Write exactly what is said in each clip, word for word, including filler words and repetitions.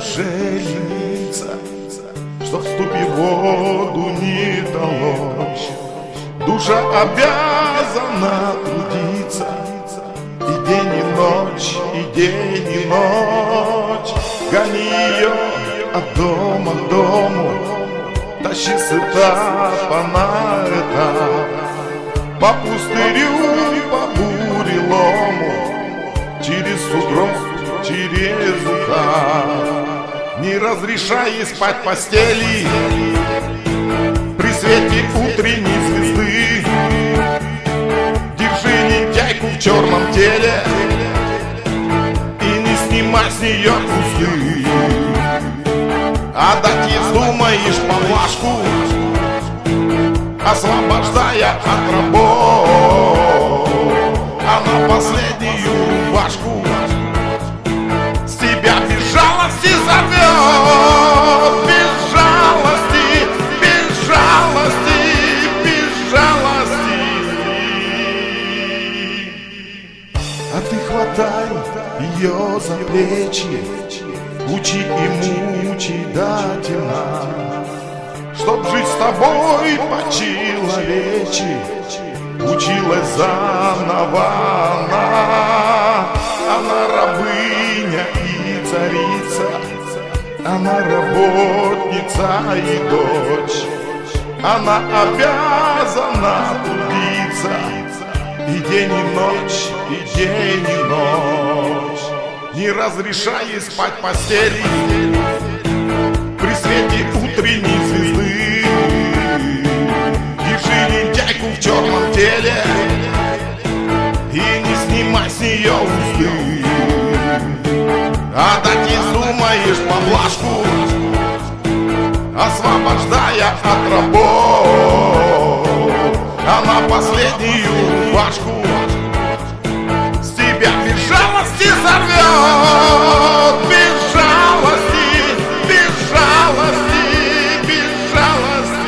душе лениться, что в ступе воду не толочь. Душа обязана трудиться и день и ночь, и день и ночь. Гони ее от дома к дому, тащи с этапа на этап, по пустырю, по бурелому, через сугроб, через ухаб. Не разрешай ей спать в постели при свете утренней звезды. Держи лентяйку в черном теле и не снимай с нее узлы. Отдать ей вздумаешь поблажку, освобождая от работ. Она последнюю рубашку с тебя без жалости зовет. Без жалости, без жалости, без жалости. А ты хватай ее за плечи, учи и мучи до темна, чтоб жить с тобой по-человечи. Училась заново она. Она рабыня и царица, она работница и дочь. Она обязана трудиться и день и ночь, и день и ночь. Не разрешай ей спать в постели при свете утренней звезды. Держи лентяйку в черном теле и не снимай с нее узлы. Отдать ей вздумаешь поблажку, освобождая от работ. Она последнюю рубашку с тебя без жалости сорвет. Без жалости, без жалости, без жалости.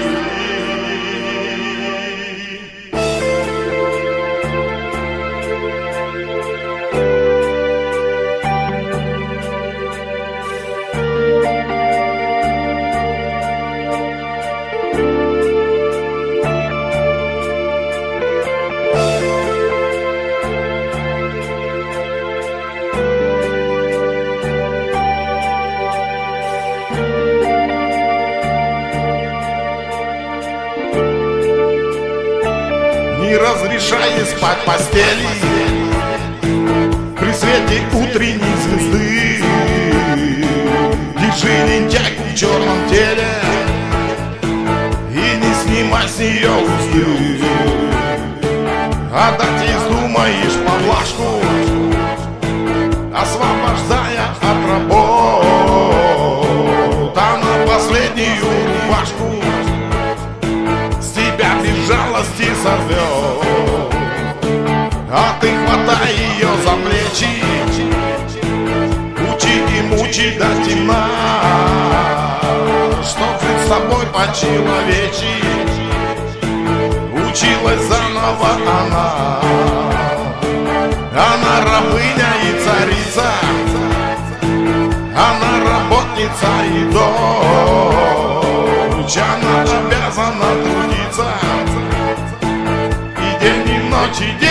Не разрешай ей спать в постели при свете утренней звезды. Держи лентяйку в черном теле и не снимай с нее узлы. Отдать ей вздумаешь поблажку, освобождая от работ. Она последнюю рубашку с тебя без жалости сорвет. А ты хватай ее за плечи, учи и мучи до темна, чтоб жить с тобой по-человечи. Училась заново она. Она рабыня и царица, она работница и дочь. Она обязана трудиться и день и ночь, и день.